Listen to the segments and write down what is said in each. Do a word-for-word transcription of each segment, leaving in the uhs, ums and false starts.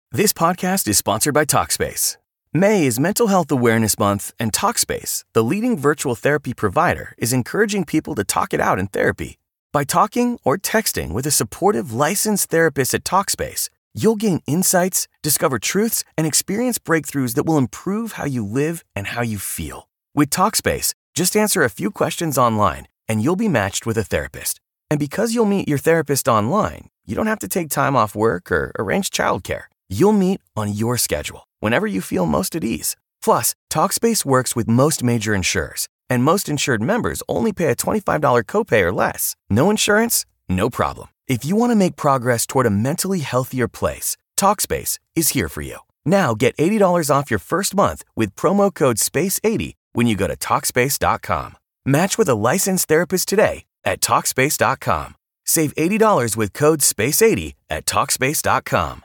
This podcast is sponsored by Talkspace. May is Mental Health Awareness Month, and Talkspace, the leading virtual therapy provider, is encouraging people to talk it out in therapy. By talking or texting with a supportive, licensed therapist at Talkspace, you'll gain insights, discover truths, and experience breakthroughs that will improve how you live and how you feel. With Talkspace, just answer a few questions online, and you'll be matched with a therapist. And because you'll meet your therapist online, you don't have to take time off work or arrange childcare. You'll meet on your schedule, whenever you feel most at ease. Plus, Talkspace works with most major insurers, and most insured members only pay a twenty-five dollars copay or less. No insurance? No problem. If you want to make progress toward a mentally healthier place, Talkspace is here for you. Now get eighty dollars off your first month with promo code space eighty when you go to Talkspace dot com. Match with a licensed therapist today at Talkspace dot com. Save eighty dollars with code space eighty at Talkspace dot com.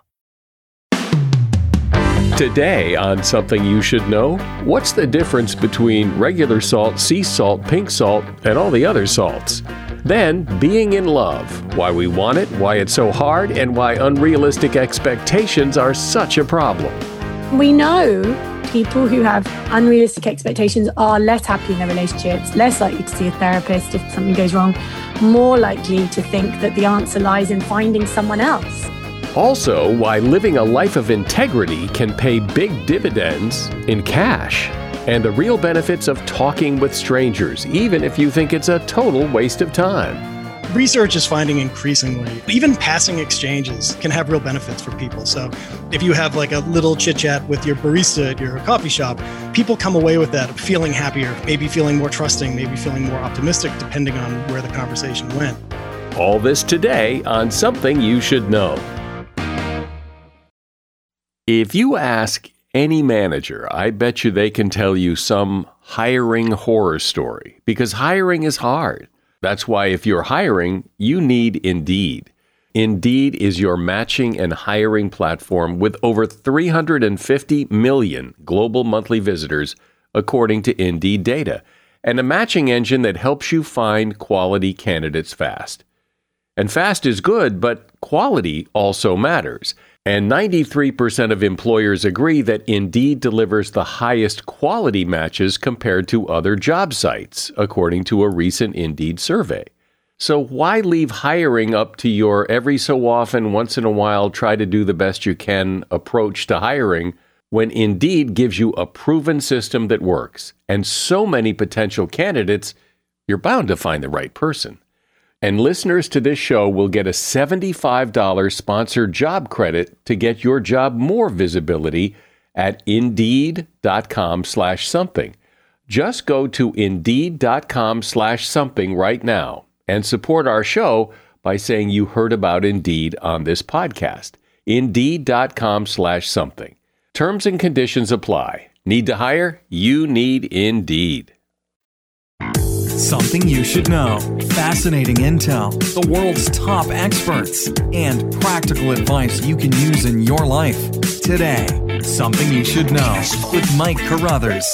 Today on Something You Should Know, what's the difference between regular salt, sea salt, pink salt, and all the other salts? Then, being in love, why we want it, why it's so hard, and why unrealistic expectations are such a problem. We know people who have unrealistic expectations are less happy in their relationships, less likely to see a therapist if something goes wrong, more likely to think that the answer lies in finding someone else. Also, why living a life of integrity can pay big dividends in cash, and the real benefits of talking with strangers, even if you think it's a total waste of time. Research is finding increasingly, even passing exchanges can have real benefits for people. So if you have like a little chit chat with your barista at your coffee shop, people come away with that feeling happier, maybe feeling more trusting, maybe feeling more optimistic, depending on where the conversation went. All this today on Something You Should Know. If you ask any manager, I bet you they can tell you some hiring horror story, because hiring is hard. That's why if you're hiring, you need Indeed. Indeed is your matching and hiring platform with over three hundred fifty million global monthly visitors, according to Indeed data, and a matching engine that helps you find quality candidates fast. And fast is good, but quality also matters. And ninety-three percent of employers agree that Indeed delivers the highest quality matches compared to other job sites, according to a recent Indeed survey. So why leave hiring up to your every so often, once in a while, try to do the best you can approach to hiring when Indeed gives you a proven system that works and so many potential candidates, you're bound to find the right person. And listeners to this show will get a seventy-five dollars sponsored job credit to get your job more visibility at Indeed.com slash something. Just go to Indeed.com slash something right now and support our show by saying you heard about Indeed on this podcast. Indeed.com slash something. Terms and conditions apply. Need to hire? You need Indeed. Something you should know. Fascinating intel, the world's top experts, and practical advice you can use in your life. Today, Something You Should Know with Mike Carruthers.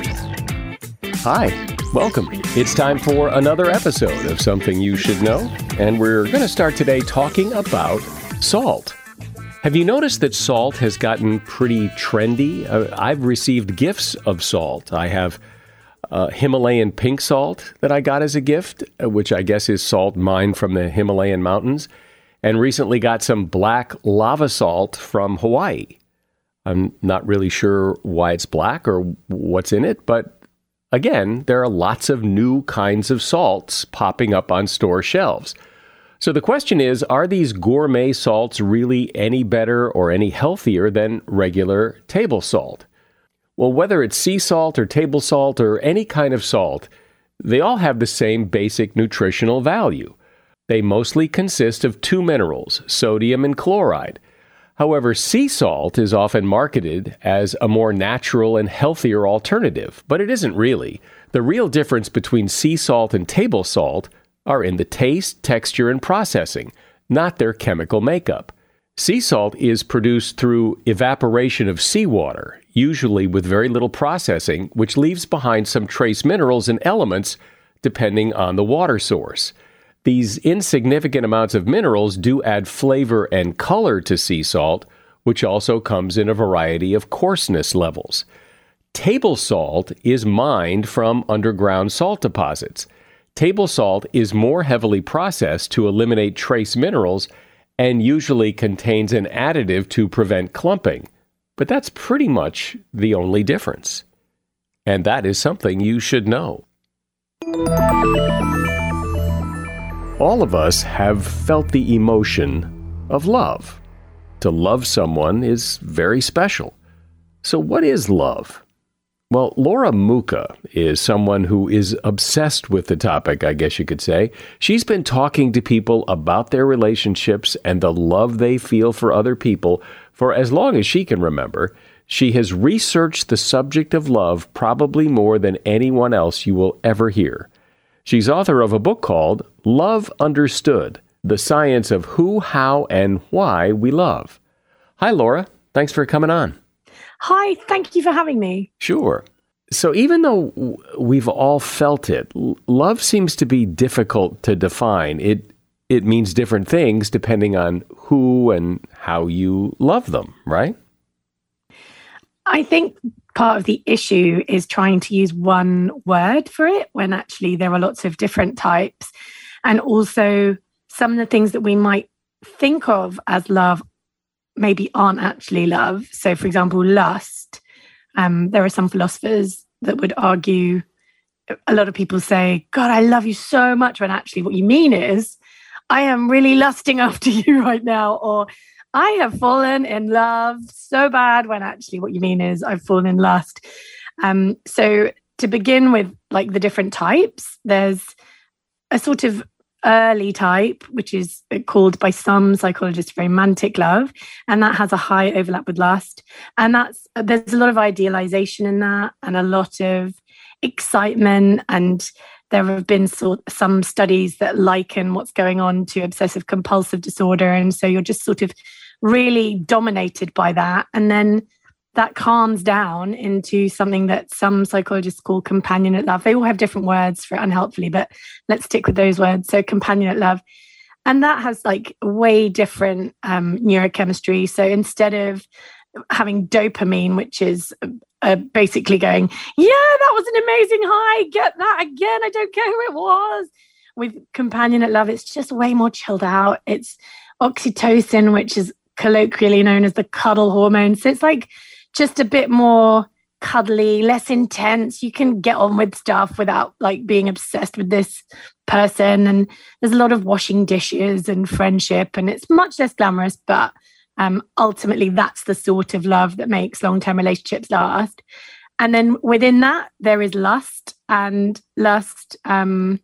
Hi, welcome. It's time for another episode of Something You Should Know, and we're going to start today talking about salt. Have you noticed that salt has gotten pretty trendy? Uh, I've received gifts of salt. I have Uh, Himalayan pink salt that I got as a gift, which I guess is salt mined from the Himalayan mountains, and recently got some black lava salt from Hawaii. I'm not really sure why it's black or what's in it, but again, there are lots of new kinds of salts popping up on store shelves. So the question is, are these gourmet salts really any better or any healthier than regular table salt? Well, whether it's sea salt or table salt or any kind of salt, they all have the same basic nutritional value. They mostly consist of two minerals, sodium and chloride. However, sea salt is often marketed as a more natural and healthier alternative, but it isn't really. The real difference between sea salt and table salt are in the taste, texture, and processing, not their chemical makeup. Sea salt is produced through evaporation of seawater, usually with very little processing, which leaves behind some trace minerals and elements depending on the water source. These insignificant amounts of minerals do add flavor and color to sea salt, which also comes in a variety of coarseness levels. Table salt is mined from underground salt deposits. Table salt is more heavily processed to eliminate trace minerals and usually contains an additive to prevent clumping. But that's pretty much the only difference. And that is something you should know. All of us have felt the emotion of love. To love someone is very special. So what is love? Well, Laura Mucha is someone who is obsessed with the topic, I guess you could say. She's been talking to people about their relationships and the love they feel for other people for as long as she can remember. She has researched the subject of love probably more than anyone else you will ever hear. She's author of a book called Love Understood: The Science of Who, How, and Why We Love. Hi, Laura. Thanks for coming on. Hi, thank you for having me. Sure. So even though we've all felt it, love seems to be difficult to define. It it means different things depending on who and how you love them, right? I think part of the issue is trying to use one word for it when actually there are lots of different types. And also some of the things that we might think of as love maybe aren't actually love. So, for example, lust. Um, there are some philosophers that would argue, a lot of people say, God, I love you so much, when actually what you mean is, I am really lusting after you right now, or I have fallen in love so bad, when actually what you mean is I've fallen in lust. Um, so to begin with, like the different types, there's a sort of early type, which is called by some psychologists romantic love, and that has a high overlap with lust. And that's there's a lot of idealization in that, and a lot of excitement. And there have been sort some studies that liken what's going on to obsessive compulsive disorder, and so you're just sort of really dominated by that, and then that calms down into something that some psychologists call companionate love. They all have different words for it, unhelpfully, but let's stick with those words. So companionate love. And that has like way different um, neurochemistry. So instead of having dopamine, which is uh, basically going, yeah, that was an amazing high, get that again, I don't care who it was. With companionate love, it's just way more chilled out. It's oxytocin, which is colloquially known as the cuddle hormone. So it's like just a bit more cuddly, less intense. You can get on with stuff without like being obsessed with this person. And there's a lot of washing dishes and friendship, and it's much less glamorous, but um, ultimately that's the sort of love that makes long-term relationships last. And then within that, there is lust, and lust um,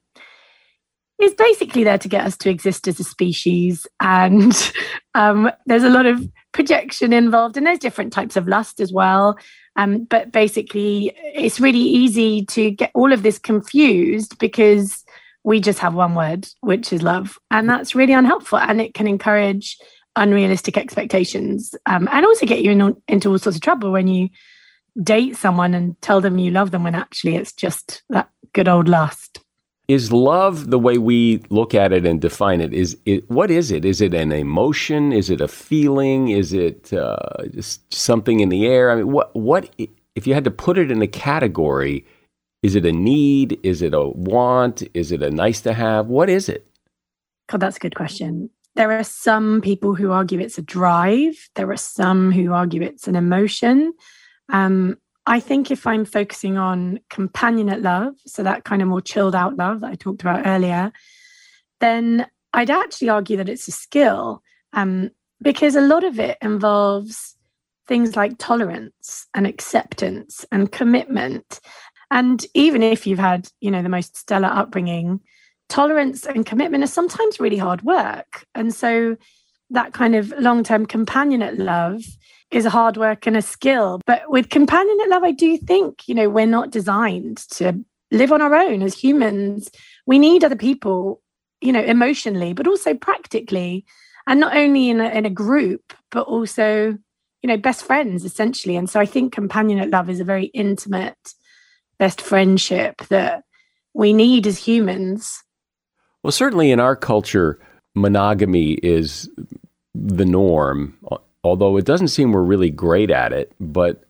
is basically there to get us to exist as a species. And um, there's a lot of projection involved, and there's different types of lust as well. Um, but basically, it's really easy to get all of this confused because we just have one word, which is love. And that's really unhelpful. And it can encourage unrealistic expectations um, and also get you in, into all sorts of trouble when you date someone and tell them you love them when actually it's just that good old lust. Is love, the way we look at it and define it, is it, what is it? Is it an emotion? Is it a feeling? Is it uh, just something in the air? I mean, what, what, if you had to put it in a category, is it a need? Is it a want? Is it a nice to have? What is it? God, that's a good question. There are some people who argue it's a drive. There are some who argue it's an emotion. Um, I think if I'm focusing on companionate love, so that kind of more chilled out love that I talked about earlier, then I'd actually argue that it's a skill um, because a lot of it involves things like tolerance and acceptance and commitment. And even if you've had, you know, the most stellar upbringing, tolerance and commitment are sometimes really hard work. And so that kind of long-term companionate love is hard work and a skill. But with companionate love, I do think, you know, we're not designed to live on our own as humans. We need other people, you know, emotionally, but also practically. And not only in a, in a group, but also, you know, best friends, essentially. And so I think companionate love is a very intimate best friendship that we need as humans. Well, certainly in our culture, monogamy is the norm although it doesn't seem we're really great at it, but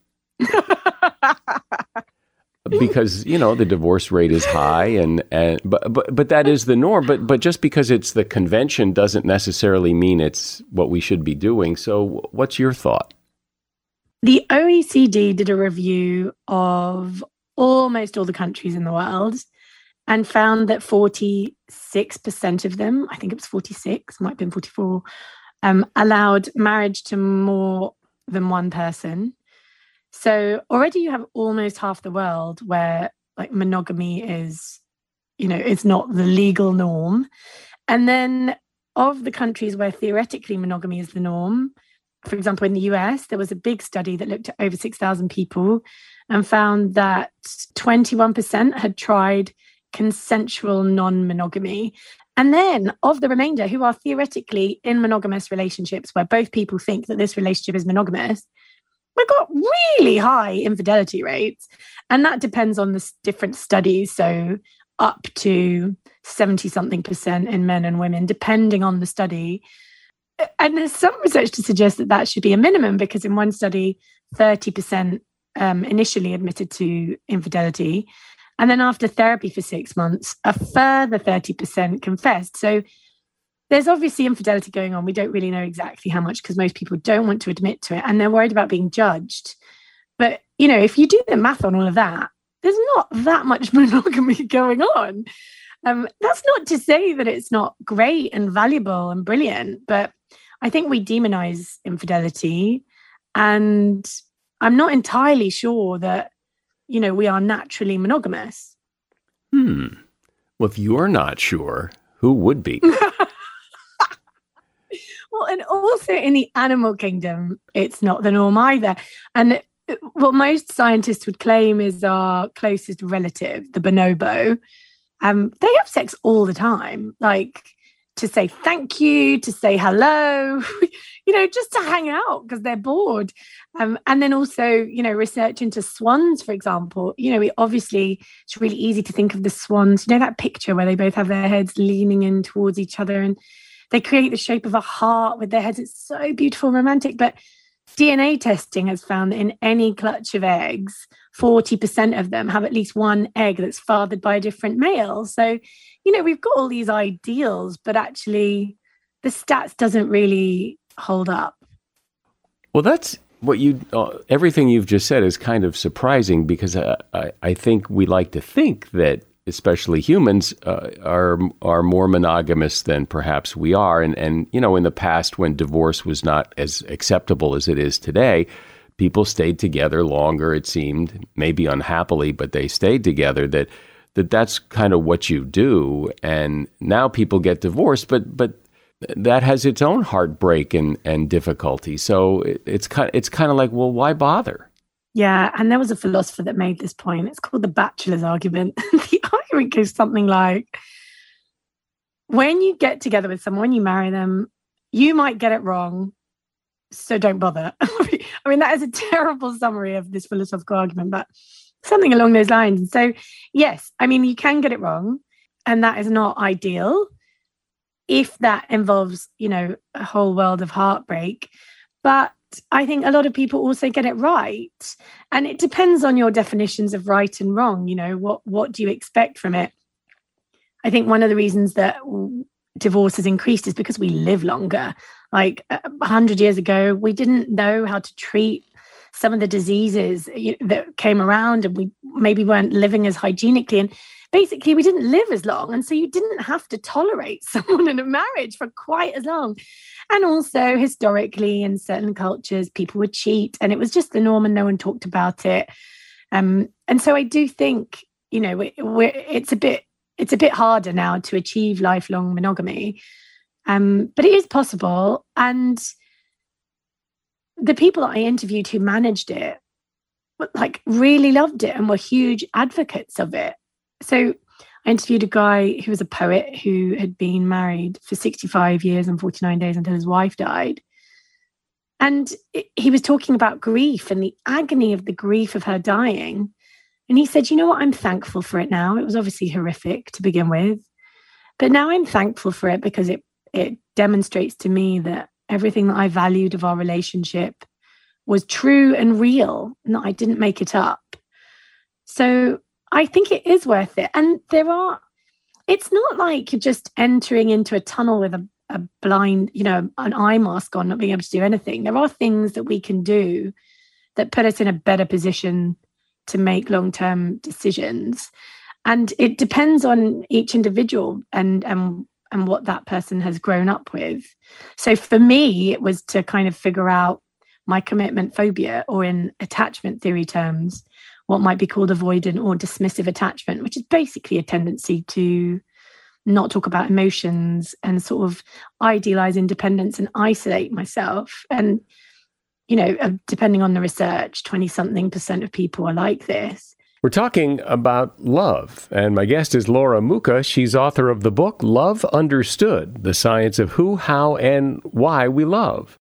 because, you know, the divorce rate is high and, and but, but but that is the norm. But but just because it's the convention doesn't necessarily mean it's what we should be doing. So what's your thought? The O E C D did a review of almost all the countries in the world and found that forty-six percent of them, I think it was forty-six, might have been forty-four, um, allowed marriage to more than one person. So already you have almost half the world where like monogamy is, you know, it's not the legal norm. And then of the countries where theoretically monogamy is the norm, for example, in the U S, there was a big study that looked at over six thousand people and found that twenty-one percent had tried consensual non-monogamy. And then of the remainder who are theoretically in monogamous relationships where both people think that this relationship is monogamous, we've got really high infidelity rates. And that depends on the different studies. So up to seventy something percent in men and women, depending on the study. And there's some research to suggest that that should be a minimum, because in one study, thirty percent um, initially admitted to infidelity. And then after therapy for six months, a further thirty percent confessed. So there's obviously infidelity going on. We don't really know exactly how much because most people don't want to admit to it and they're worried about being judged. But, you know, if you do the math on all of that, there's not that much monogamy going on. Um, that's not to say that it's not great and valuable and brilliant, but I think we demonize infidelity. And I'm not entirely sure that, you know, we are naturally monogamous. Hmm. Well, if you're not sure, who would be? Well, and also in the animal kingdom, it's not the norm either. And what most scientists would claim is our closest relative, the bonobo. Um, they have sex all the time, like to say thank you, to say hello, you know, just to hang out because they're bored. Um, and then also, you know, research into swans, for example. You know, we obviously, it's really easy to think of the swans, you know, that picture where they both have their heads leaning in towards each other and they create the shape of a heart with their heads. It's so beautiful and romantic. But D N A testing has found that in any clutch of eggs, forty percent of them have at least one egg that's fathered by a different male. So, you know, we've got all these ideals, but actually the stats doesn't really hold up. Well, that's what you, uh, everything you've just said is kind of surprising because uh, I, I think we like to think that especially humans uh, are are more monogamous than perhaps we are. And, and, you know, in the past when divorce was not as acceptable as it is today, people stayed together longer, it seemed, maybe unhappily, but they stayed together, that that that's kind of what you do. And now people get divorced, but but that has its own heartbreak and, and difficulty. So it, it's kind of, it's kind of like, well, why bother? Yeah, and there was a philosopher that made this point. It's called the bachelor's argument. The argument goes something like, when you get together with someone, when you marry them, you might get it wrong, so don't bother. I mean, that is a terrible summary of this philosophical argument, but something along those lines. And so, yes, I mean, you can get it wrong, and that is not ideal if that involves, you know, a whole world of heartbreak. But I think a lot of people also get it right. And it depends on your definitions of right and wrong. You know, what, what do you expect from it? I think one of the reasons that divorce has increased is because we live longer. Like a hundred years ago, we didn't know how to treat some of the diseases that came around, and we maybe weren't living as hygienically. And basically, we didn't live as long. And so you didn't have to tolerate someone in a marriage for quite as long. And also, historically, in certain cultures, people would cheat, and it was just the norm and no one talked about it. Um, and so I do think, you know, we're, it's a bit it's a bit harder now to achieve lifelong monogamy. Um, but it is possible. And the people that I interviewed who managed it, like, really loved it and were huge advocates of it. So I interviewed a guy who was a poet who had been married for sixty-five years and forty-nine days until his wife died. And he was talking about grief and the agony of the grief of her dying. And he said, you know what, I'm thankful for it now. It was obviously horrific to begin with, but now I'm thankful for it because it, it demonstrates to me that everything that I valued of our relationship was true and real, and that I didn't make it up. So I think it is worth it. And there are, it's not like you're just entering into a tunnel with a, a blind, you know, an eye mask on, not being able to do anything. There are things that we can do that put us in a better position to make long-term decisions. And it depends on each individual and, and, and what that person has grown up with. So for me, it was to kind of figure out my commitment phobia, or in attachment theory terms, what might be called avoidant or dismissive attachment, which is basically a tendency to not talk about emotions and sort of idealize independence and isolate myself. And, you know, depending on the research, twenty something percent of people are like this. We're talking about love, and my guest is Laura Mucha. She's author of the book, Love Understood, The Science of Who, How, and Why We Love.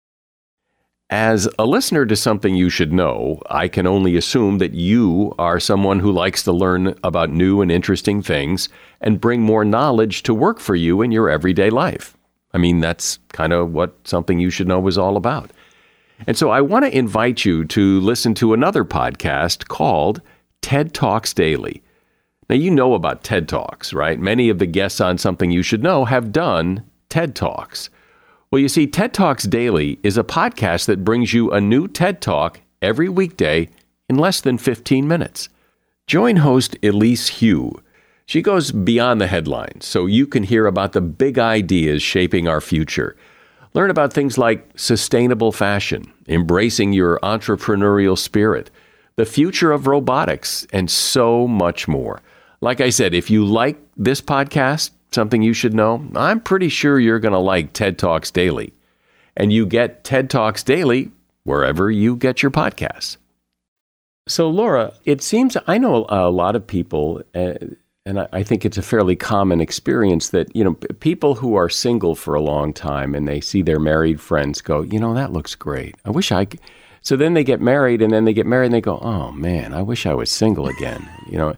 As a listener to Something You Should Know, I can only assume that you are someone who likes to learn about new and interesting things and bring more knowledge to work for you in your everyday life. I mean, that's kind of what Something You Should Know is all about. And so I want to invite you to listen to another podcast called TED Talks Daily. Now, you know about TED Talks, right? Many of the guests on Something You Should Know have done TED Talks. Well, you see, TED Talks Daily is a podcast that brings you a new TED Talk every weekday in less than fifteen minutes. Join host Elise Hu. She goes beyond the headlines, so you can hear about the big ideas shaping our future. Learn about things like sustainable fashion, embracing your entrepreneurial spirit, the future of robotics, and so much more. Like I said, if you like this podcast, Something You Should Know, I'm pretty sure you're going to like TED Talks Daily. And you get TED Talks Daily wherever you get your podcasts. So, Laura, it seems I know a lot of people, uh, and I think it's a fairly common experience that, you know, people who are single for a long time and they see their married friends go, you know, that looks great. I wish I could. So then they get married, and then they get married and they go, oh, man, I wish I was single again. You know,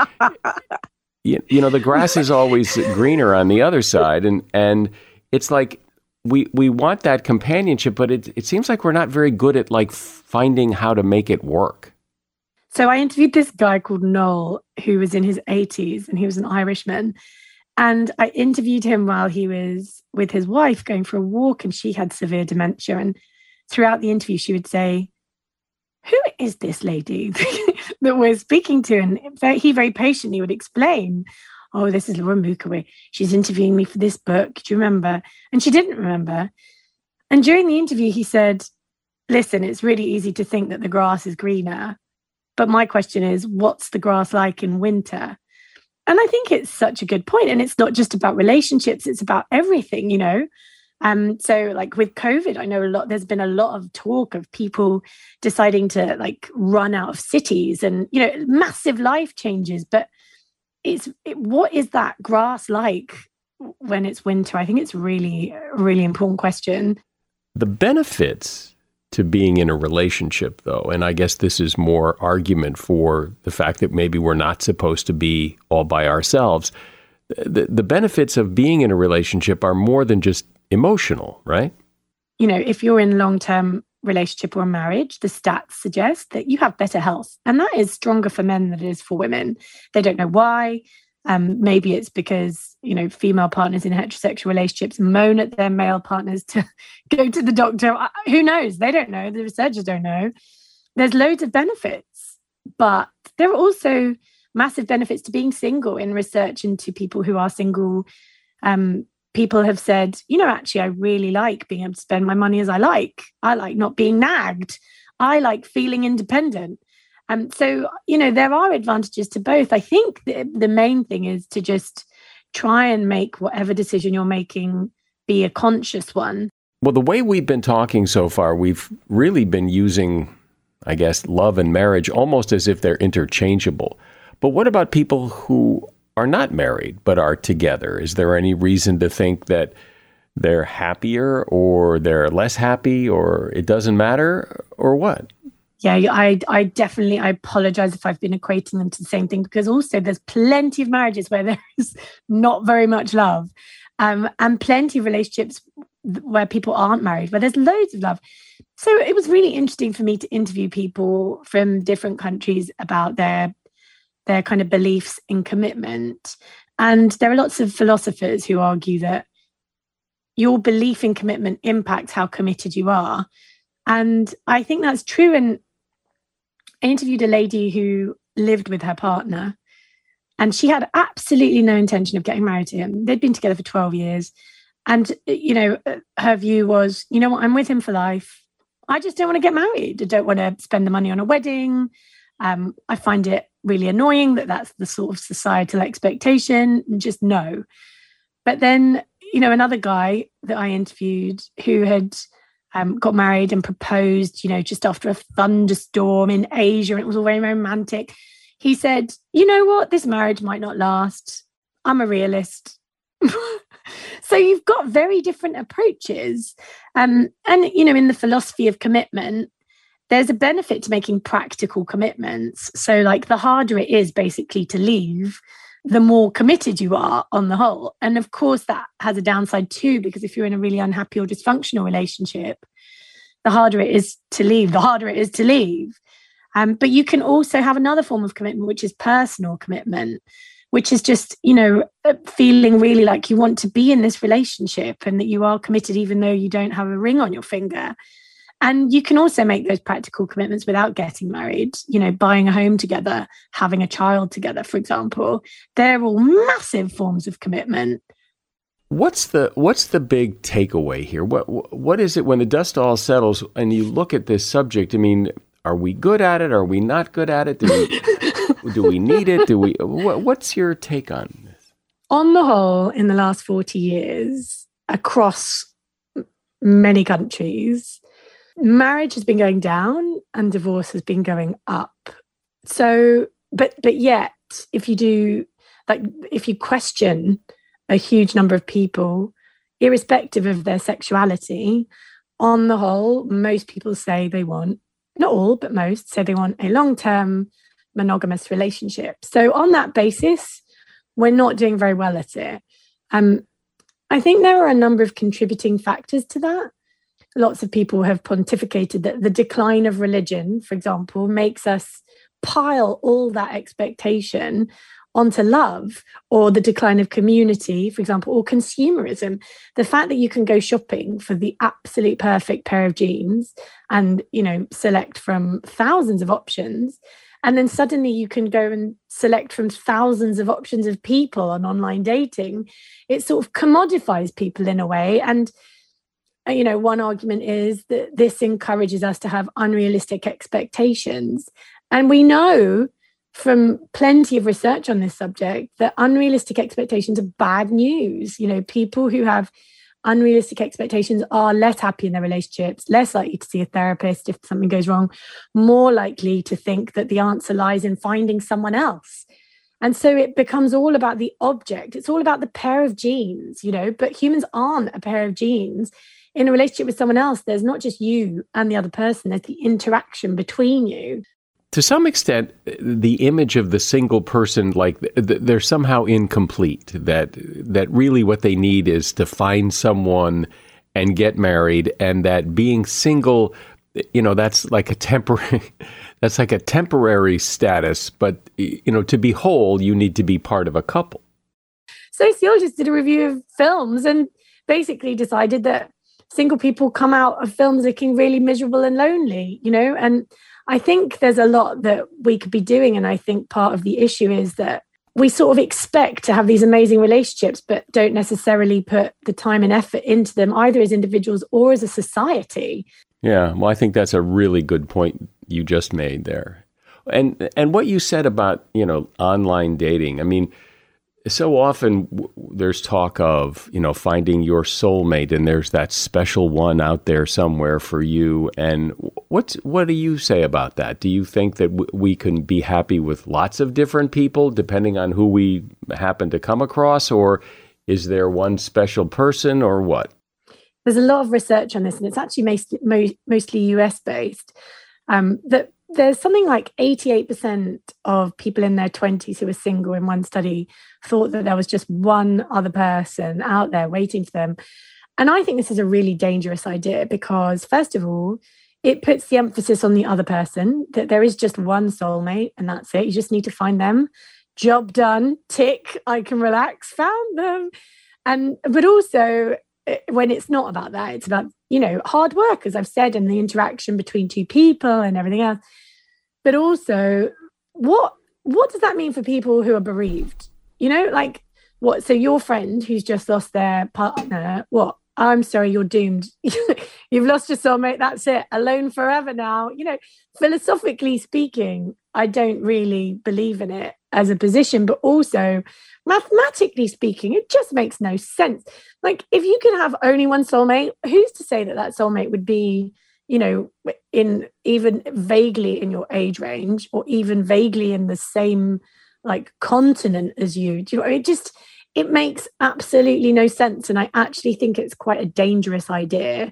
you, you know, the grass is always greener on the other side. And, and it's like we we want that companionship, but it it seems like we're not very good at like finding how to make it work. So I interviewed this guy called Noel, who was in his eighties, and he was an Irishman. And I interviewed him while he was with his wife going for a walk, and she had severe dementia. And throughout the interview, she would say, who is this lady that we're speaking to? And he very patiently would explain, oh, this is Laura Mucha. She's interviewing me for this book. Do you remember? And she didn't remember. And during the interview, he said, listen, it's really easy to think that the grass is greener. But my question is, what's the grass like in winter? And I think it's such a good point. And it's not just about relationships, it's about everything, you know. Um, so like with COVID, I know a lot, there's been a lot of talk of people deciding to like run out of cities and, you know, massive life changes. But it's it, what is that grass like when it's winter? I think it's really, really important question. The benefits to being in a relationship, though, and I guess this is more argument for the fact that maybe we're not supposed to be all by ourselves. The, the benefits of being in a relationship are more than just emotional, right? You know, if you're in long-term relationship or marriage, the stats suggest that you have better health. And that is stronger for men than it is for women. They don't know why. Um, maybe it's because, you know, female partners in heterosexual relationships moan at their male partners to go to the doctor. Who knows? They don't know. The researchers don't know. There's loads of benefits, but there are also massive benefits to being single. In research into people who are single, um, people have said, you know, actually, I really like being able to spend my money as I like. I like not being nagged. I like feeling independent. Um, so, you know, there are advantages to both. I think the, the main thing is to just try and make whatever decision you're making be a conscious one. Well, the way we've been talking so far, we've really been using, I guess, love and marriage almost as if they're interchangeable. But what about people who are not married but are together? Is there any reason to think that they're happier or they're less happy or it doesn't matter or what? Yeah, I I definitely, I apologize if I've been equating them to the same thing, because also there's plenty of marriages where there is not very much love, um, and plenty of relationships where people aren't married, where there's loads of love. So it was really interesting for me to interview people from different countries about their their kind of beliefs in commitment. And there are lots of philosophers who argue that your belief in commitment impacts how committed you are. And I think that's true. And I interviewed a lady who lived with her partner, and she had absolutely no intention of getting married to him. They'd been together for twelve years. And, you know, her view was, you know what, I'm with him for life. I just don't want to get married. I don't want to spend the money on a wedding. Um, I find it really annoying that that's the sort of societal expectation. Just no. But then, you know, another guy that I interviewed who had um, got married and proposed, you know, just after a thunderstorm in Asia, and it was all very romantic. He said, you know what, this marriage might not last. I'm a realist. So you've got very different approaches. Um, and, you know, in the philosophy of commitment, there's a benefit to making practical commitments. So like the harder it is basically to leave, the more committed you are on the whole. And of course, that has a downside too, because if you're in a really unhappy or dysfunctional relationship, the harder it is to leave, the harder it is to leave. Um, but you can also have another form of commitment, which is personal commitment, which is just, you know, feeling really like you want to be in this relationship and that you are committed, even though you don't have a ring on your finger. And you can also make those practical commitments without getting married, you know, buying a home together, having a child together, for example. They're all massive forms of commitment. What's the what's the big takeaway here? What what is it when the dust all settles and you look at this subject? I mean, are we good at it? Are we not good at it? Do we, do we need it? Do we? What, what's your take on this? On the whole, in the last forty years, across many countries, marriage has been going down and divorce has been going up. So, but but yet, if you do, like, if you question a huge number of people, irrespective of their sexuality, on the whole, most people say they want, not all, but most say they want a long-term monogamous relationship. So on that basis, we're not doing very well at it. Um, I think there are a number of contributing factors to that. Lots of people have pontificated that the decline of religion, for example, makes us pile all that expectation onto love, or the decline of community, for example, or consumerism. The fact that you can go shopping for the absolute perfect pair of jeans and, you know, select from thousands of options, and then suddenly you can go and select from thousands of options of people on online dating, it sort of commodifies people in a way. And you know, one argument is that this encourages us to have unrealistic expectations. And we know from plenty of research on this subject that unrealistic expectations are bad news. You know, people who have unrealistic expectations are less happy in their relationships, less likely to see a therapist if something goes wrong, more likely to think that the answer lies in finding someone else. And so it becomes all about the object. It's all about the pair of jeans, you know, but humans aren't a pair of jeans. In a relationship with someone else, there's not just you and the other person, there's the interaction between you. To some extent, the image of the single person, like they're somehow incomplete, that that really what they need is to find someone and get married, and that being single, you know, that's like a temporary, that's like a temporary status. But, you know, to be whole, you need to be part of a couple. Sociologists did a review of films and basically decided that single people come out of films looking really miserable and lonely, you know, and I think there's a lot that we could be doing. And I think part of the issue is that we sort of expect to have these amazing relationships, but don't necessarily put the time and effort into them, either as individuals or as a society. Yeah, well, I think that's a really good point you just made there. And and what you said about, you know, online dating, I mean, so often w- there's talk of, you know, finding your soulmate, and there's that special one out there somewhere for you. And what's what do you say about that? Do you think that w- we can be happy with lots of different people depending on who we happen to come across, or is there one special person, or what? There's a lot of research on this, and it's actually mostly, mostly U S based, um, that there's something like eighty-eight percent of people in their twenties who were single in one study thought that there was just one other person out there waiting for them. And I think this is a really dangerous idea because, first of all, it puts the emphasis on the other person, that there is just one soulmate and that's it. You just need to find them. Job done, tick, I can relax, found them. And but also when it's not about that, it's about, you know, hard work, as I've said, and the interaction between two people and everything else. But also, what what does that mean for people who are bereaved? You know, like what? So your friend who's just lost their partner, what? I'm sorry, you're doomed. You've lost your soulmate. That's it. Alone forever now. You know, philosophically speaking, I don't really believe in it as a position, but also mathematically speaking, it just makes no sense. Like if you can have only one soulmate, who's to say that that soulmate would be, you know, in even vaguely in your age range or even vaguely in the same like continent as you? Do you know, it just, it makes absolutely no sense. And I actually think it's quite a dangerous idea.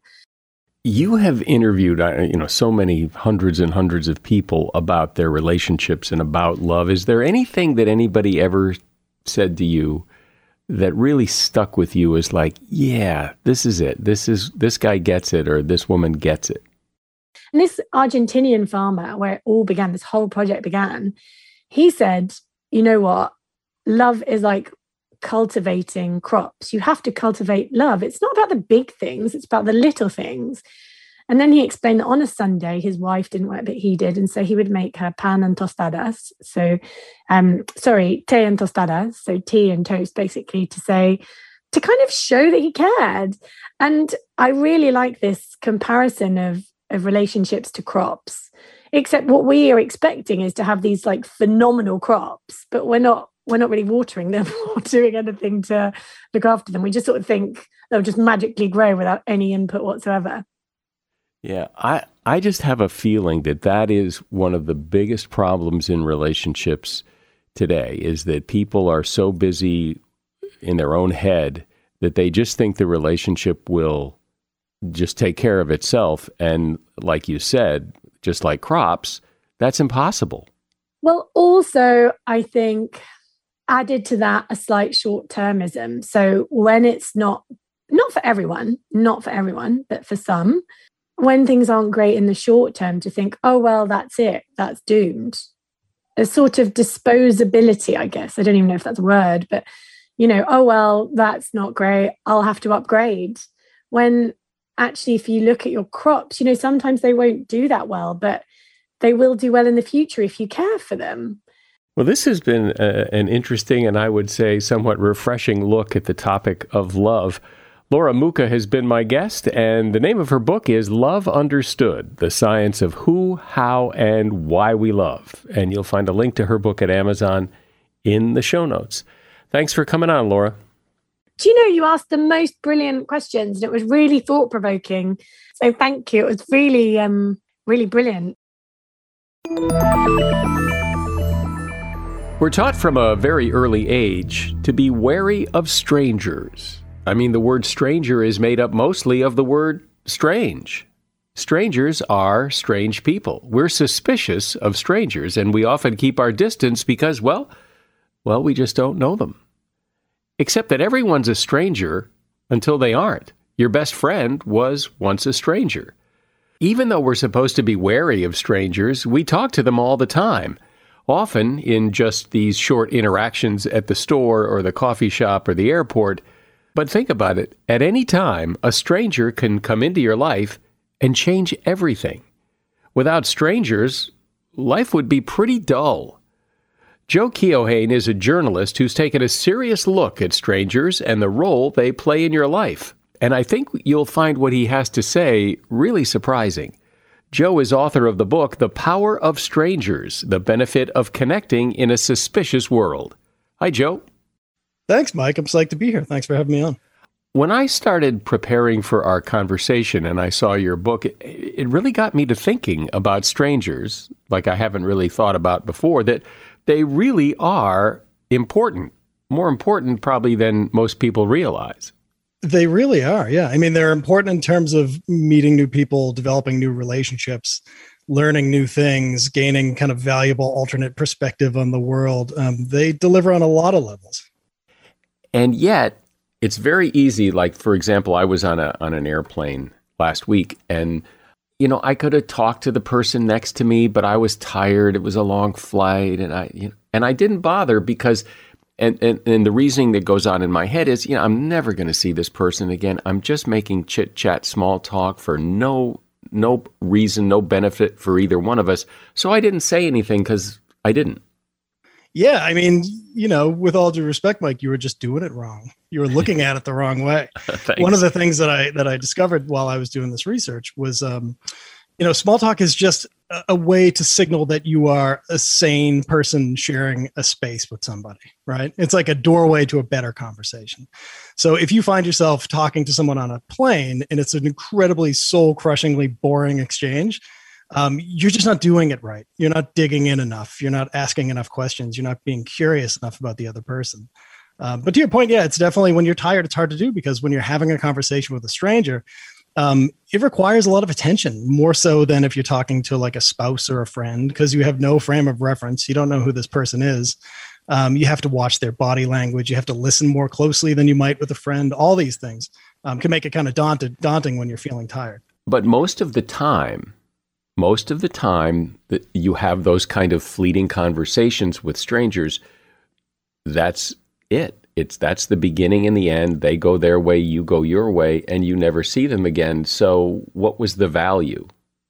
You have interviewed, you know, so many hundreds and hundreds of people about their relationships and about love. Is there anything that anybody ever said to you that really stuck with you as like, yeah, this is it. This is, this guy gets it, or this woman gets it? And this Argentinian farmer, where it all began, this whole project began, he said, you know what? Love is like cultivating crops. You have to cultivate love. It's not about the big things, it's about the little things. And then he explained that on a Sunday, his wife didn't work, but he did. And so he would make her pan and tostadas. So, um, sorry, té and tostadas. So tea and toast, basically, to say, to kind of show that he cared. And I really like this comparison of, of relationships to crops, except what we are expecting is to have these like phenomenal crops, but we're not we're not really watering them or doing anything to look after them. We just sort of think they'll just magically grow without any input whatsoever. Yeah, I, I just have a feeling that that is one of the biggest problems in relationships today, is that people are so busy in their own head that they just think the relationship will just take care of itself. And like you said, just like crops, that's impossible. Well, also, I think added to that a slight short-termism. So when it's not, not for everyone, not for everyone, but for some, when things aren't great in the short term, to think, oh, well, that's it, that's doomed. A sort of disposability, I guess. I don't even know if that's a word, but, you know, oh, well, that's not great, I'll have to upgrade. When actually, if you look at your crops, you know, sometimes they won't do that well, but they will do well in the future if you care for them. Well, this has been a, an interesting and I would say somewhat refreshing look at the topic of love. Laura Mucha has been my guest, and the name of her book is Love Understood, The Science of Who, How, and Why We Love. And you'll find a link to her book at Amazon in the show notes. Thanks for coming on, Laura. Do you know, you asked the most brilliant questions, and it was really thought-provoking. So thank you. It was really, um, really brilliant. We're taught from a very early age to be wary of strangers. I mean, the word stranger is made up mostly of the word strange. Strangers are strange people. We're suspicious of strangers, and we often keep our distance because, well, well, we just don't know them. Except that everyone's a stranger until they aren't. Your best friend was once a stranger. Even though we're supposed to be wary of strangers, we talk to them all the time, often in just these short interactions at the store or the coffee shop or the airport. But think about it. At any time, a stranger can come into your life and change everything. Without strangers, life would be pretty dull. Joe Keohane is a journalist who's taken a serious look at strangers and the role they play in your life. And I think you'll find what he has to say really surprising. Joe is author of the book, The Power of Strangers, The Benefit of Connecting in a Suspicious World. Hi, Joe. Thanks, Mike. I'm psyched to be here. Thanks for having me on. When I started preparing for our conversation and I saw your book, it, it really got me to thinking about strangers, like I haven't really thought about before, that they really are important, more important probably than most people realize. They really are, yeah. I mean, they're important in terms of meeting new people, developing new relationships, learning new things, gaining kind of valuable alternate perspective on the world. Um, they deliver on a lot of levels. And yet, it's very easy. Like, for example, I was on a on an airplane last week, and you know, I could have talked to the person next to me, but I was tired. It was a long flight, and I you know, and I didn't bother because, and, and and the reasoning that goes on in my head is, you know, I'm never going to see this person again. I'm just making chit chat, small talk for no no reason, no benefit for either one of us. So I didn't say anything because I didn't. Yeah, I mean, you know, with all due respect, Mike, you were just doing it wrong. You were looking at it the wrong way. One of the things that I that I discovered while I was doing this research was, um, you know, small talk is just a, a way to signal that you are a sane person sharing a space with somebody, right? It's like a doorway to a better conversation. So if you find yourself talking to someone on a plane and it's an incredibly soul-crushingly boring exchange, Um, you're just not doing it right. You're not digging in enough. You're not asking enough questions. You're not being curious enough about the other person. Um, but to your point, yeah, it's definitely when you're tired, it's hard to do because when you're having a conversation with a stranger, um, it requires a lot of attention, more so than if you're talking to like a spouse or a friend, because you have no frame of reference. You don't know who this person is. Um, you have to watch their body language. You have to listen more closely than you might with a friend. All these things um, can make it kind of daunted, daunting when you're feeling tired. But most of the time, Most of the time that you have those kind of fleeting conversations with strangers, that's it. It's that's the beginning and the end. They go their way, you go your way, and you never see them again. So what was the value?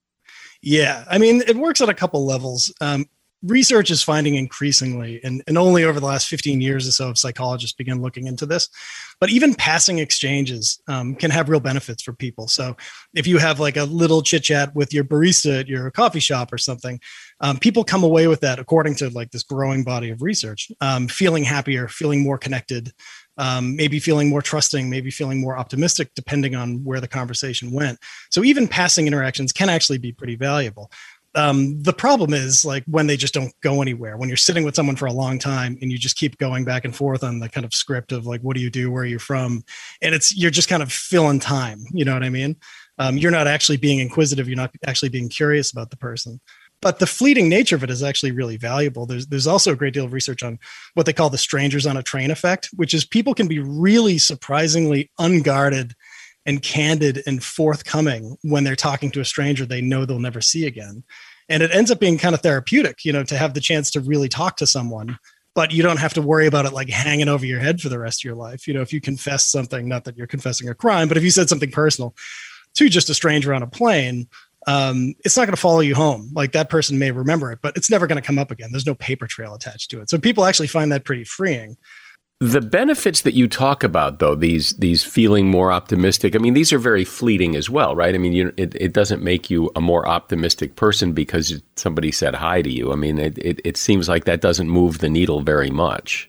Yeah, I mean, it works at a couple levels. Um, research is finding increasingly, and, and only over the last fifteen years or so have psychologists begun looking into this, but even passing exchanges um, can have real benefits for people. So if you have like a little chit chat with your barista at your coffee shop or something, um, people come away with that, according to like this growing body of research, um, feeling happier, feeling more connected, um, maybe feeling more trusting, maybe feeling more optimistic, depending on where the conversation went. So even passing interactions can actually be pretty valuable. Um, the problem is like when they just don't go anywhere, when you're sitting with someone for a long time and you just keep going back and forth on the kind of script of like, what do you do? Where are you from? And it's, you're just kind of filling time. You know what I mean? Um, you're not actually being inquisitive. You're not actually being curious about the person, but the fleeting nature of it is actually really valuable. There's, there's also a great deal of research on what they call the strangers on a train effect, which is people can be really surprisingly unguarded and candid and forthcoming when they're talking to a stranger they know they'll never see again. And it ends up being kind of therapeutic, you know, to have the chance to really talk to someone, but you don't have to worry about it like hanging over your head for the rest of your life. You know, if you confess something, not that you're confessing a crime, but if you said something personal to just a stranger on a plane, um, it's not going to follow you home. Like that person may remember it, but it's never going to come up again. There's no paper trail attached to it. So people actually find that pretty freeing. The benefits that you talk about, though, these these feeling more optimistic, I mean, these are very fleeting as well, right? I mean, you, it, it doesn't make you a more optimistic person because somebody said hi to you. I mean, it, it, it seems like that doesn't move the needle very much.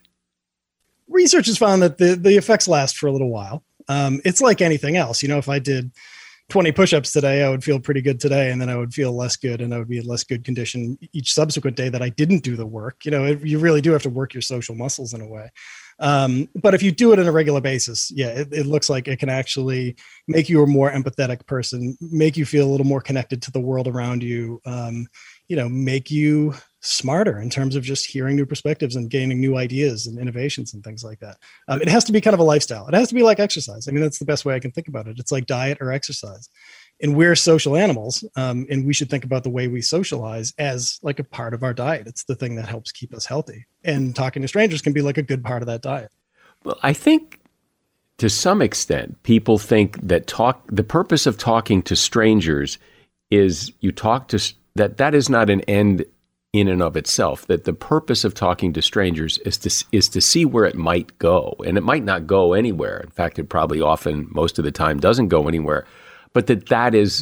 Research has found that the, the effects last for a little while. Um, it's like anything else. You know, if I did twenty push-ups today, I would feel pretty good today, and then I would feel less good, and I would be in less good condition each subsequent day that I didn't do the work. You know, it, you really do have to work your social muscles in a way. Um, but if you do it on a regular basis, yeah, it, it looks like it can actually make you a more empathetic person, make you feel a little more connected to the world around you, um, you know, make you smarter in terms of just hearing new perspectives and gaining new ideas and innovations and things like that. Um, it has to be kind of a lifestyle. It has to be like exercise. I mean, that's the best way I can think about it. It's like diet or exercise. And we're social animals, um, and we should think about the way we socialize as like a part of our diet. It's the thing that helps keep us healthy. And talking to strangers can be like a good part of that diet. Well, I think to some extent, people think that talk, the purpose of talking to strangers is you talk to, that that is not an end in and of itself, that the purpose of talking to strangers is to, is to see where it might go. And it might not go anywhere. In fact, it probably often, most of the time, doesn't go anywhere. But that that is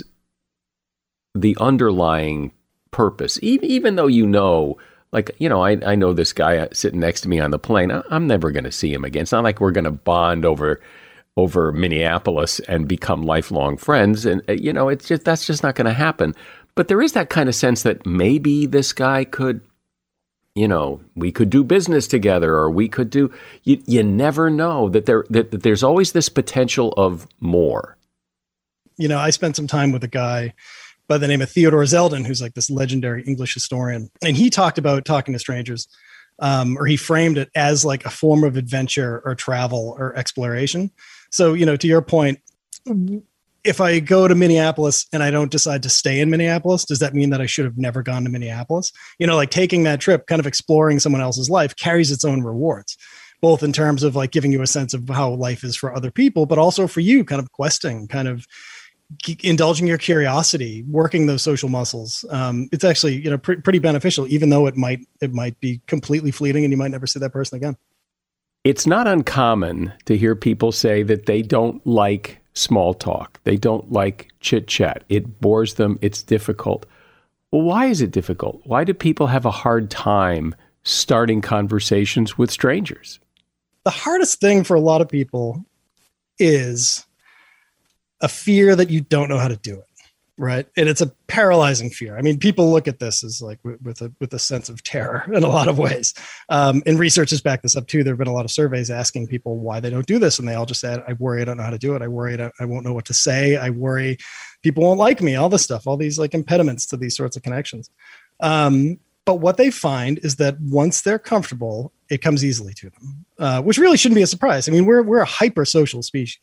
the underlying purpose, even, even though you know, like, you know, I, I know this guy sitting next to me on the plane. I'm never going to see him again. It's not like we're going to bond over over Minneapolis and become lifelong friends. And, you know, it's just that's just not going to happen. But there is that kind of sense that maybe this guy could, you know, we could do business together, or we could do, you, you never know that there that, that there's always this potential of more. You know, I spent some time with a guy by the name of Theodore Zeldin, who's like this legendary English historian. And he talked about talking to strangers Um, or he framed it as like a form of adventure or travel or exploration. So, you know, to your point, if I go to Minneapolis and I don't decide to stay in Minneapolis, does that mean that I should have never gone to Minneapolis? You know, like taking that trip, kind of exploring someone else's life carries its own rewards, both in terms of like giving you a sense of how life is for other people, but also for you kind of questing, kind of indulging your curiosity, working those social muscles. Um, it's actually, you know, pr- pretty beneficial, even though it might, it might be completely fleeting and you might never see that person again. It's not uncommon to hear people say that they don't like small talk. They don't like chit chat. It bores them. It's difficult. Well, why is it difficult? Why do people have a hard time starting conversations with strangers? The hardest thing for a lot of people is a fear that you don't know how to do it, right? And it's a paralyzing fear. I mean, people look at this as like with a with a sense of terror in a lot of ways. Um, and research has backed this up too. There have been a lot of surveys asking people why they don't do this, and they all just said, "I worry I don't know how to do it. I worry I, I won't know what to say. I worry people won't like me." All this stuff, all these like impediments to these sorts of connections. Um, but what they find is that once they're comfortable, it comes easily to them, uh, which really shouldn't be a surprise. I mean, we're we're a hyper social species.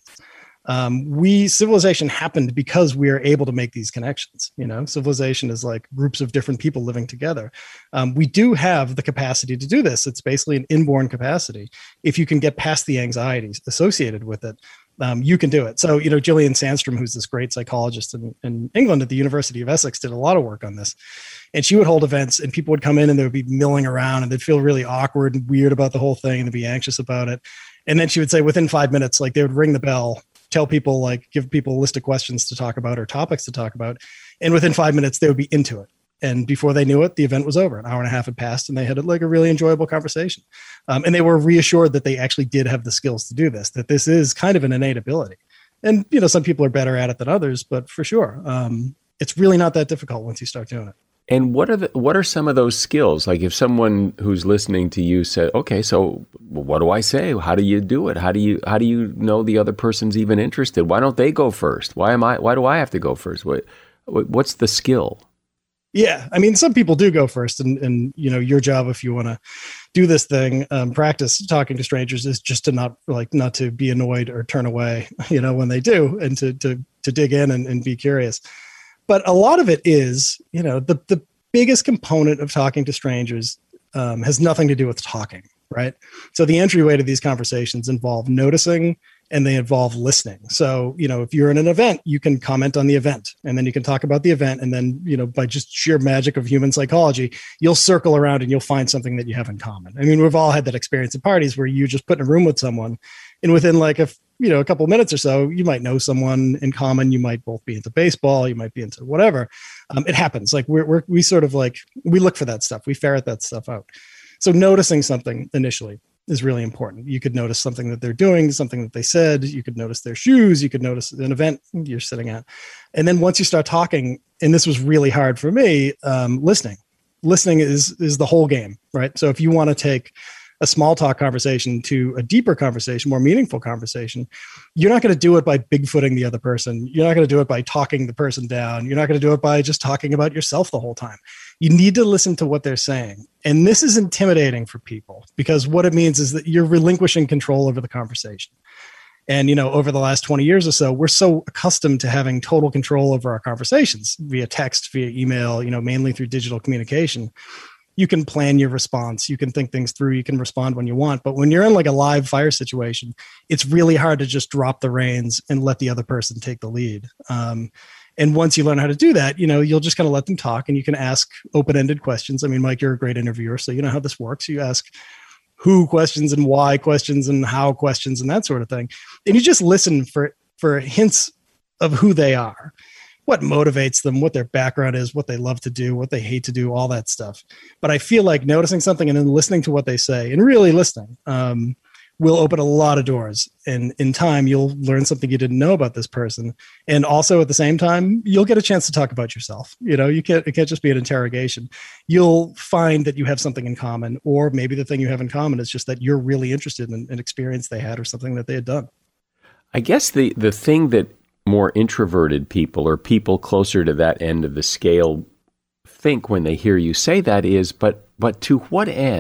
Um, we civilization happened because we are able to make these connections. You know, civilization is like groups of different people living together. Um, we do have the capacity to do this. It's basically an inborn capacity. If you can get past the anxieties associated with it, um, you can do it. So, you know, Gillian Sandstrom, who's this great psychologist in, in England at the University of Essex, did a lot of work on this. And she would hold events and people would come in and they would be milling around and they'd feel really awkward and weird about the whole thing and they'd be anxious about it. And then she would say within five minutes, like they would ring the bell, tell people, like give people a list of questions to talk about or topics to talk about. And within five minutes, they would be into it. And before they knew it, the event was over. An hour and a half had passed and they had like a really enjoyable conversation. Um, and they were reassured that they actually did have the skills to do this, that this is kind of an innate ability. And, you know, some people are better at it than others, but for sure, um, it's really not that difficult once you start doing it. And what are the, what are some of those skills? Like if someone who's listening to you said, okay, so what do I say? How do you do it? How do you, how do you know the other person's even interested? Why don't they go first? Why am I, why do I have to go first? What, what's the skill? Yeah. I mean, some people do go first and, and, you know, your job, if you want to do this thing, um, practice talking to strangers is just to not like, not to be annoyed or turn away, you know, when they do, and to, to, to dig in and, and be curious. But a lot of it is, you know, the, the biggest component of talking to strangers um, has nothing to do with talking, right? So the entryway to these conversations involve noticing and they involve listening. So, you know, if you're in an event, you can comment on the event and then you can talk about the event. And then, you know, by just sheer magic of human psychology, you'll circle around and you'll find something that you have in common. I mean, we've all had that experience at parties where you just put in a room with someone and within like a, you know, a couple of minutes or so, you might know someone in common. You might both be into baseball. You might be into whatever. Um, it happens. Like we're, we're, we sort of like, we look for that stuff. We ferret that stuff out. So noticing something initially is really important. You could notice something that they're doing, something that they said. You could notice their shoes. You could notice an event you're sitting at. And then once you start talking, and this was really hard for me, um, listening. Listening is is the whole game, right? So if you want to take a small talk conversation to a deeper conversation, more meaningful conversation, you're not going to do it by bigfooting the other person. You're not going to do it by talking the person down. You're not going to do it by just talking about yourself the whole time. You need to listen to what they're saying. And this is intimidating for people because what it means is that you're relinquishing control over the conversation. And, you know, over the last twenty years or so, we're so accustomed to having total control over our conversations via text, via email, you know, mainly through digital communication. You can plan your response. You can think things through. You can respond when you want. But when you're in like a live fire situation, it's really hard to just drop the reins and let the other person take the lead. Um, and once you learn how to do that, you know, you'll just kind of let them talk and you can ask open-ended questions. I mean, Mike, you're a great interviewer, so you know how this works. You ask who questions and why questions and how questions and that sort of thing. And you just listen for, for hints of who they are. What motivates them, what their background is, what they love to do, what they hate to do, all that stuff. But I feel like noticing something and then listening to what they say and really listening um, will open a lot of doors. And in time, you'll learn something you didn't know about this person. And also at the same time, you'll get a chance to talk about yourself. You know, you can't, it can't just be an interrogation. You'll find that you have something in common, or maybe the thing you have in common is just that you're really interested in an experience they had or something that they had done. I guess the, the thing that more introverted people or people closer to that end of the scale think when they hear you say that is, but but to what end?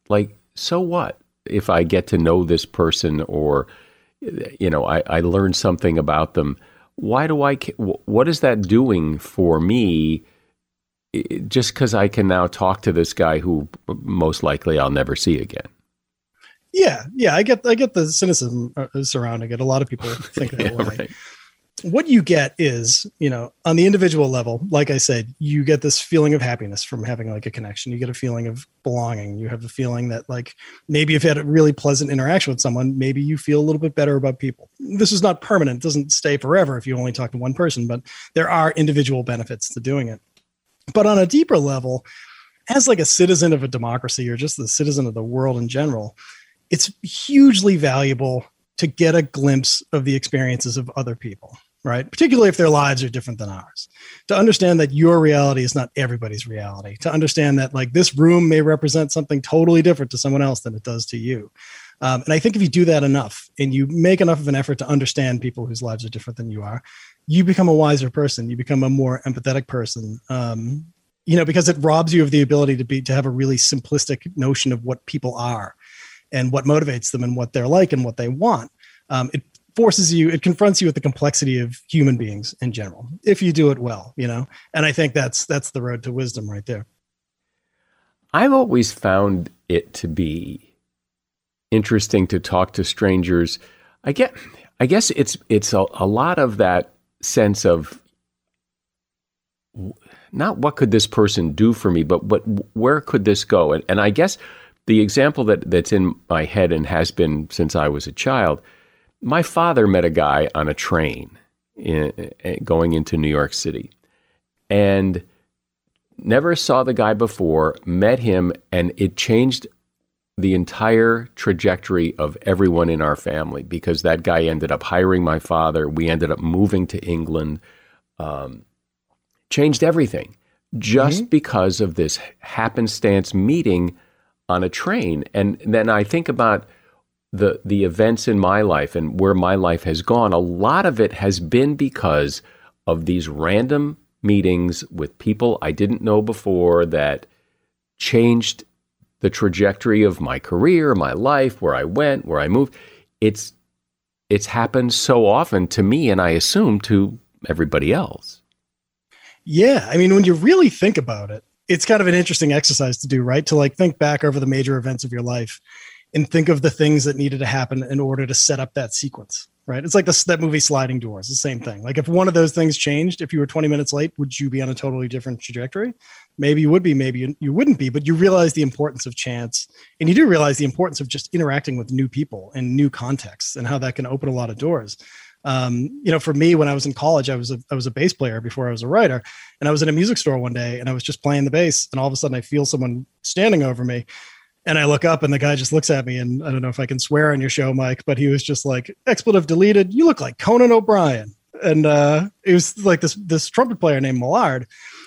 Like, so what if I get to know this person, or, you know, I, I learn something about them? Why do I, what is that doing for me? Just because I can now talk to this guy who most likely I'll never see again. Yeah, yeah, I get I get the cynicism surrounding it. A lot of people think that yeah, way. Right. What you get is, you know, on the individual level, like I said, you get this feeling of happiness from having like a connection. You get a feeling of belonging. You have a feeling that like maybe you've had a really pleasant interaction with someone. Maybe you feel a little bit better about people. This is not permanent. It doesn't stay forever if you only talk to one person, but there are individual benefits to doing it. But on a deeper level, as like a citizen of a democracy or just the citizen of the world in general, it's hugely valuable to get a glimpse of the experiences of other people, right? Particularly if their lives are different than ours. To understand that your reality is not everybody's reality. To understand that like this room may represent something totally different to someone else than it does to you. Um, and I think if you do that enough and you make enough of an effort to understand people whose lives are different than you are, you become a wiser person. You become a more empathetic person, um, you know, because it robs you of the ability to be, to have a really simplistic notion of what people are and what motivates them and what they're like and what they want. Um, it forces you, it confronts you with the complexity of human beings in general, if you do it well, you know? And I think that's, that's the road to wisdom right there. I've always found it to be interesting to talk to strangers. I get, I guess it's, it's a, a lot of that sense of not what could this person do for me, but, but where could this go? And, and I guess the example that, that's in my head and has been since I was a child, my father met a guy on a train in, in, going into New York City and never saw the guy before, met him, and it changed the entire trajectory of everyone in our family because that guy ended up hiring my father. We ended up moving to England, um, changed everything just mm-hmm. because of this happenstance meeting on a train. And then I think about the the events in my life and where my life has gone. A lot of it has been because of these random meetings with people I didn't know before that changed the trajectory of my career, my life, where I went, where I moved. It's it's happened so often to me, and I assume to everybody else. Yeah, I mean, when you really think about it, it's kind of an interesting exercise to do, right? To like think back over the major events of your life and think of the things that needed to happen in order to set up that sequence, right? It's like this, that movie Sliding Doors, the same thing. Like if one of those things changed, if you were twenty minutes late, would you be on a totally different trajectory? Maybe you would be, maybe you, you wouldn't be, but you realize the importance of chance. And you do realize the importance of just interacting with new people and new contexts and how that can open a lot of doors. Um, you know, for me, when I was in college, I was a, I was a bass player before I was a writer, and I was in a music store one day and I was just playing the bass, and all of a sudden I feel someone standing over me. And I look up and the guy just looks at me, and I don't know if I can swear on your show, Mike, but he was just like, expletive deleted. You look like Conan O'Brien. And uh, it was like this, this trumpet player named Millard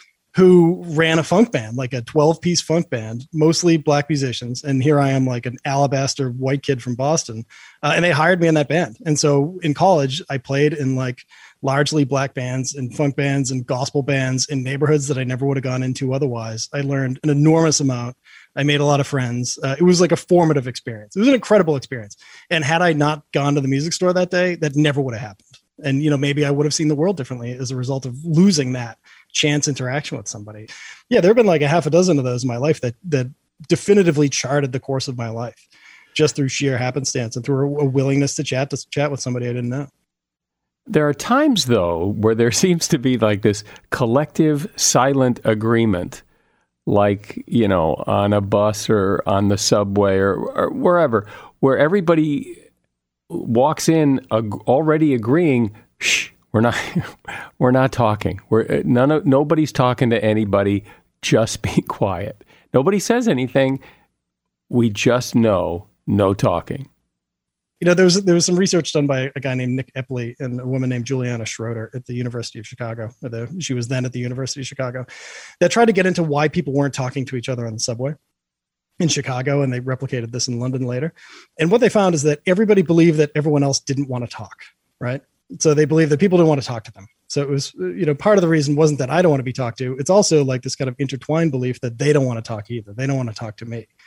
who ran a funk band, like a twelve piece funk band, mostly black musicians. And here I am, like an alabaster white kid from Boston. Uh, and they hired me in that band. And so in college, I played in like largely black bands and funk bands and gospel bands in neighborhoods that I never would have gone into otherwise. I learned an enormous amount. I made a lot of friends. Uh, it was like a formative experience. It was an incredible experience. And had I not gone to the music store that day, that never would have happened. And, you know, maybe I would have seen the world differently as a result of losing that chance interaction with somebody. Yeah, there have been like a half a dozen of those in my life that that definitively charted the course of my life just through sheer happenstance and through a willingness to chat to chat with somebody I didn't know. There are times, though, where there seems to be like this collective silent agreement, like, you know, on a bus or on the subway or, or wherever, where everybody walks in ag- already agreeing, shh, we're not, we're not talking. We're none of, nobody's talking to anybody. Just be quiet. Nobody says anything. We just know no talking. You know, there was there was some research done by a guy named Nick Epley and a woman named Juliana Schroeder at the University of Chicago. Or the, she was then at the University of Chicago, that tried to get into why people weren't talking to each other on the subway in Chicago, and they replicated this in London later. And what they found is that everybody believed that everyone else didn't want to talk, right? So they believed that people didn't want to talk to them. So it was, you know, part of the reason wasn't that I don't want to be talked to. It's also like this kind of intertwined belief that they don't want to talk either. They don't want to talk to me.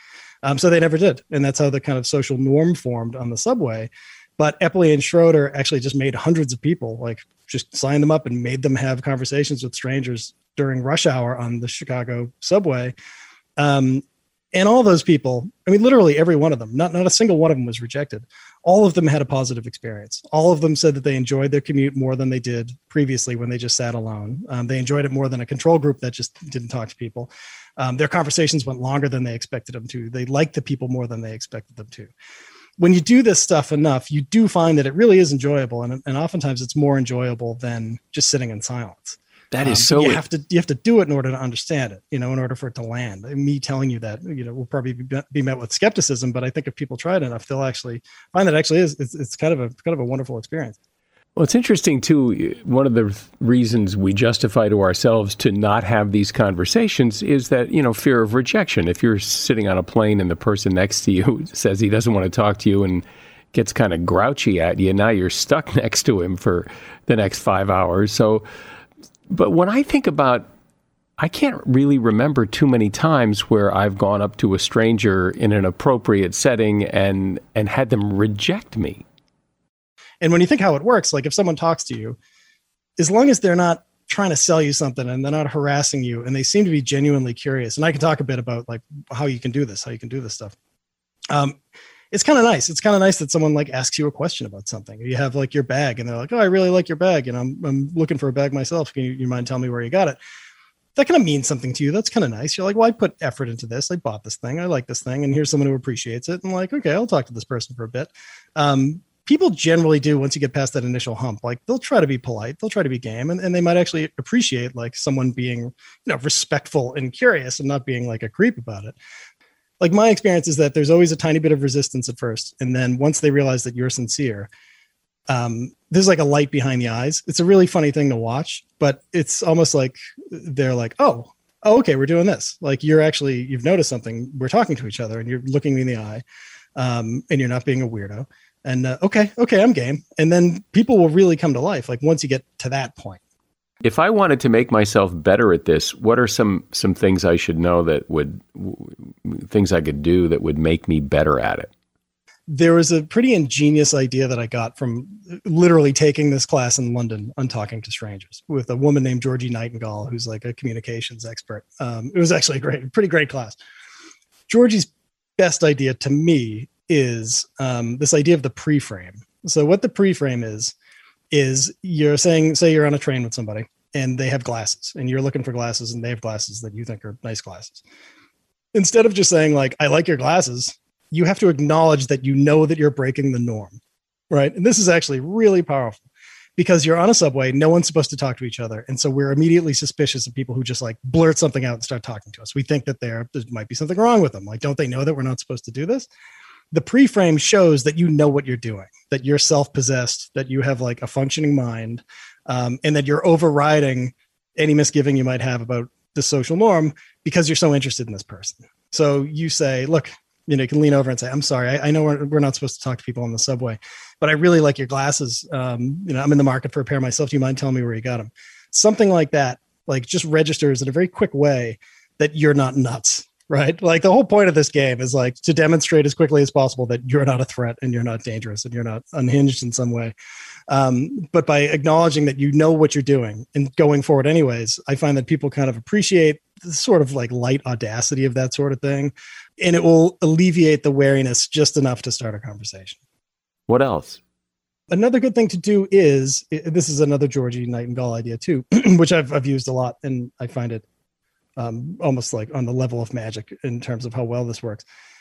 Um, so they never did. And that's how the kind of social norm formed on the subway. But Eppley and Schroeder actually just made hundreds of people, like just signed them up and made them have conversations with strangers during rush hour on the Chicago subway. Um, and all those people, I mean, literally every one of them, not, not a single one of them was rejected. All of them had a positive experience. All of them said that they enjoyed their commute more than they did previously when they just sat alone. Um, they enjoyed it more than a control group that just didn't talk to people. Um, their conversations went longer than they expected them to. They liked the people more than they expected them to. When you do this stuff enough, you do find that it really is enjoyable. And, and oftentimes it's more enjoyable than just sitting in silence. That is um, so. You have to you have to do it in order to understand it. You know, in order for it to land. Me telling you that, you know, will probably be, be met with skepticism. But I think if people try it enough, they'll actually find that it actually is. It's, it's kind of a kind of a wonderful experience. Well, it's interesting too. One of the reasons we justify to ourselves to not have these conversations is that, you know, fear of rejection. If you're sitting on a plane and the person next to you says he doesn't want to talk to you and gets kind of grouchy at you, now you're stuck next to him for the next five hours. So, but when I think about, I can't really remember too many times where I've gone up to a stranger in an appropriate setting and and had them reject me. And when you think how it works, like if someone talks to you, as long as they're not trying to sell you something and they're not harassing you and they seem to be genuinely curious, and I can talk a bit about like how you can do this, how you can do this stuff. Um, it's kind of nice. It's kind of nice that someone like asks you a question about something. You have like your bag and they're like, oh, I really like your bag. And I'm, I'm looking for a bag myself. Can you, you mind telling me where you got it? That kind of means something to you. That's kind of nice. You're like, well, I put effort into this. I bought this thing. I like this thing. And here's someone who appreciates it. And like, okay, I'll talk to this person for a bit. Um, People generally do once you get past that initial hump, like they'll try to be polite, they'll try to be game, and, and they might actually appreciate like someone being, you know, respectful and curious and not being like a creep about it. Like my experience is that there's always a tiny bit of resistance at first. And then once they realize that you're sincere, um, there's like a light behind the eyes. It's a really funny thing to watch, but it's almost like they're like, oh, oh, okay, we're doing this. Like you're actually, you've noticed something. We're talking to each other and you're looking me in the eye, um, and you're not being a weirdo. And uh, okay, okay, I'm game. And then people will really come to life. Like once you get to that point. If I wanted to make myself better at this, what are some some things I should know that would, things I could do that would make me better at it? There was a pretty ingenious idea that I got from literally taking this class in London on talking to strangers with a woman named Georgie Nightingale, who's like a communications expert. Um, it was actually a great, pretty great class. Georgie's best idea to me is um, this idea of the pre-frame. So what the pre-frame is, is you're saying, say you're on a train with somebody and they have glasses and you're looking for glasses and they have glasses that you think are nice glasses. Instead of just saying like, I like your glasses, you have to acknowledge that you know that you're breaking the norm, right? And this is actually really powerful because you're on a subway, no one's supposed to talk to each other. And so we're immediately suspicious of people who just like blurt something out and start talking to us. We think that there, there might be something wrong with them. Like, don't they know that we're not supposed to do this? The pre-frame shows that you know what you're doing, that you're self-possessed, that you have like a functioning mind, um, and that you're overriding any misgiving you might have about the social norm because you're so interested in this person. So you say, look, you know, you can lean over and say, I'm sorry, I, I know we're, we're not supposed to talk to people on the subway, but I really like your glasses. Um, you know, I'm in the market for a pair myself. Do you mind telling me where you got them? Something like that, like just registers in a very quick way that you're not nuts. Right. Like the whole point of this game is like to demonstrate as quickly as possible that you're not a threat and you're not dangerous and you're not unhinged in some way. Um, but by acknowledging that you know what you're doing and going forward anyways, I find that people kind of appreciate the sort of like light audacity of that sort of thing. And it will alleviate the wariness just enough to start a conversation. What else? Another good thing to do is, this is another Georgie Nightingale idea too, which I've, I've used a lot and I find it Um, almost like on the level of magic in terms of how well this works.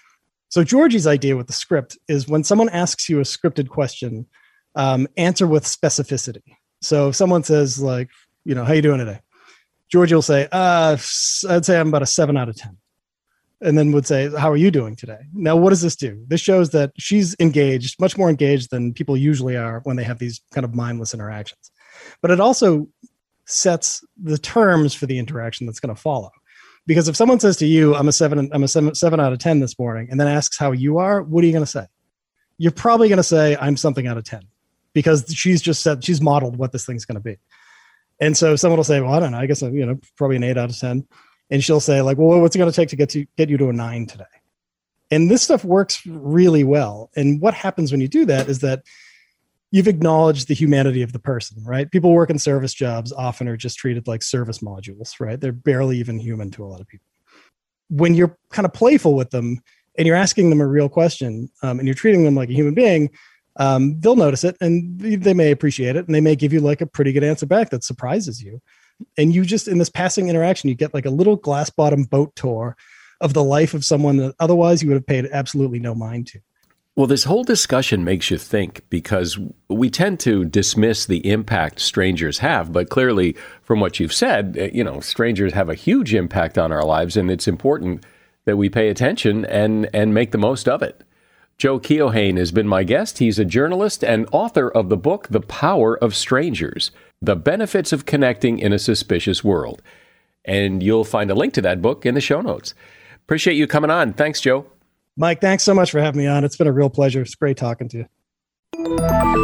So Georgie's idea with the script is when someone asks you a scripted question, um, answer with specificity. So if someone says like, you know, how you doing today? Georgie will say, uh, I'd say I'm about a seven out of ten. And then would say, how are you doing today? Now, what does this do? This shows that she's engaged, much more engaged than people usually are when they have these kind of mindless interactions. But it also sets the terms for the interaction that's going to follow. Because if someone says to you, I'm a seven, I'm a seven, seven out of ten this morning, and then asks how you are, what are you going to say? You're probably going to say, I'm something out of ten, because she's just said, she's modeled what this thing's going to be. And so someone will say, well, I don't know, I guess, you know, probably an eight out of ten. And she'll say like, well, what's it going to take to get to get you to a nine today? And this stuff works really well. And what happens when you do that is that you've acknowledged the humanity of the person, right? People work in service jobs often are just treated like service modules, right? They're barely even human to a lot of people. When you're kind of playful with them and you're asking them a real question um, and you're treating them like a human being, um, they'll notice it and they may appreciate it. And they may give you like a pretty good answer back that surprises you. And you just, in this passing interaction, you get like a little glass bottom boat tour of the life of someone that otherwise you would have paid absolutely no mind to. Well, this whole discussion makes you think because we tend to dismiss the impact strangers have, but clearly from what you've said, you know, strangers have a huge impact on our lives, and it's important that we pay attention and, and make the most of it. Joe Keohane has been my guest. He's a journalist and author of the book, The Power of Strangers, The Benefits of Connecting in a Suspicious World. And you'll find a link to that book in the show notes. Appreciate you coming on. Thanks, Joe. Mike, thanks so much for having me on. It's been a real pleasure. It's great talking to you.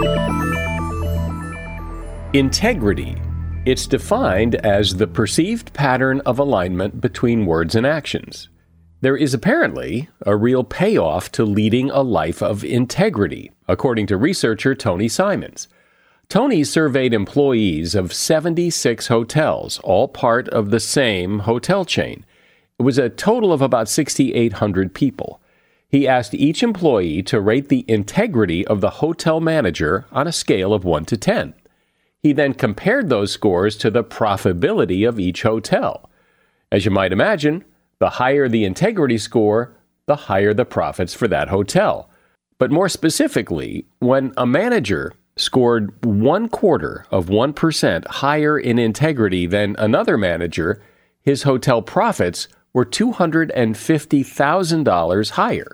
Integrity. It's defined as the perceived pattern of alignment between words and actions. There is apparently a real payoff to leading a life of integrity, according to researcher Tony Simons. Tony surveyed employees of seventy-six hotels, all part of the same hotel chain. It was a total of about six thousand eight hundred people. He asked each employee to rate the integrity of the hotel manager on a scale of one to ten. He then compared those scores to the profitability of each hotel. As you might imagine, the higher the integrity score, the higher the profits for that hotel. But more specifically, when a manager scored one quarter of one percent higher in integrity than another manager, his hotel profits were two hundred fifty thousand dollars higher.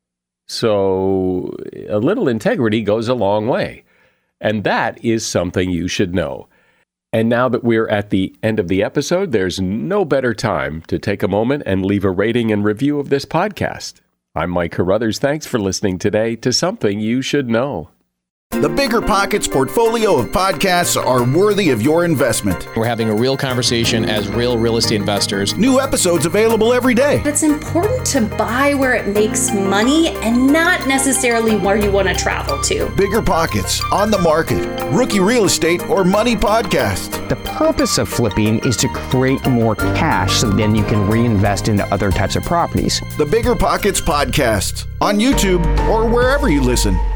So a little integrity goes a long way. And that is something you should know. And now that we're at the end of the episode, there's no better time to take a moment and leave a rating and review of this podcast. I'm Mike Carruthers. Thanks for listening today to Something You Should Know. The Bigger Pockets portfolio of podcasts are worthy of your investment. We're having a real conversation as real real estate investors. New episodes available every day. It's important to buy where it makes money and not necessarily where you want to travel to. Bigger Pockets, On the Market, Rookie Real Estate, or Money Podcast. The purpose of flipping is to create more cash so then you can reinvest into other types of properties. The Bigger Pockets Podcast on YouTube or wherever you listen.